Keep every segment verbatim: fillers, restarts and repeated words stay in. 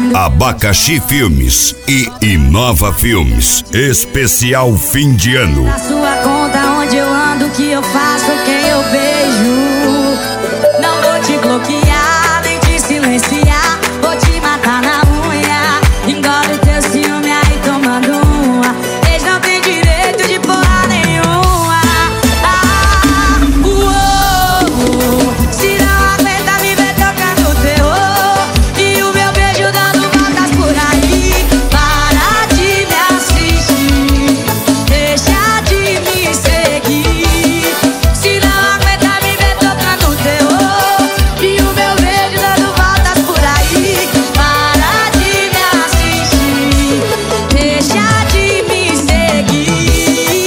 Abacaxi Filmes e Inova Filmes. Especial fim de ano. Na sua conta, onde eu ando, que eu faço, quem eu beijo. Não vou te bloquear, nem te silenciar. Vou te matar na unha. Engole teu ciúme aí tomando uma. Eles não têm direito de porra nenhuma. Ah, uou, se não aguenta me ver tocando terror e o meu beijo dando voltas por aí. Para de me assistir, deixa de me seguir. Se não aguenta me ver tocando terror e o meu beijo dando voltas por aí. Para de me assistir, deixa de me seguir.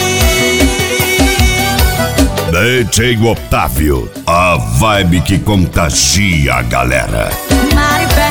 D J Otávio, a vibe que contagia a galera. Maripé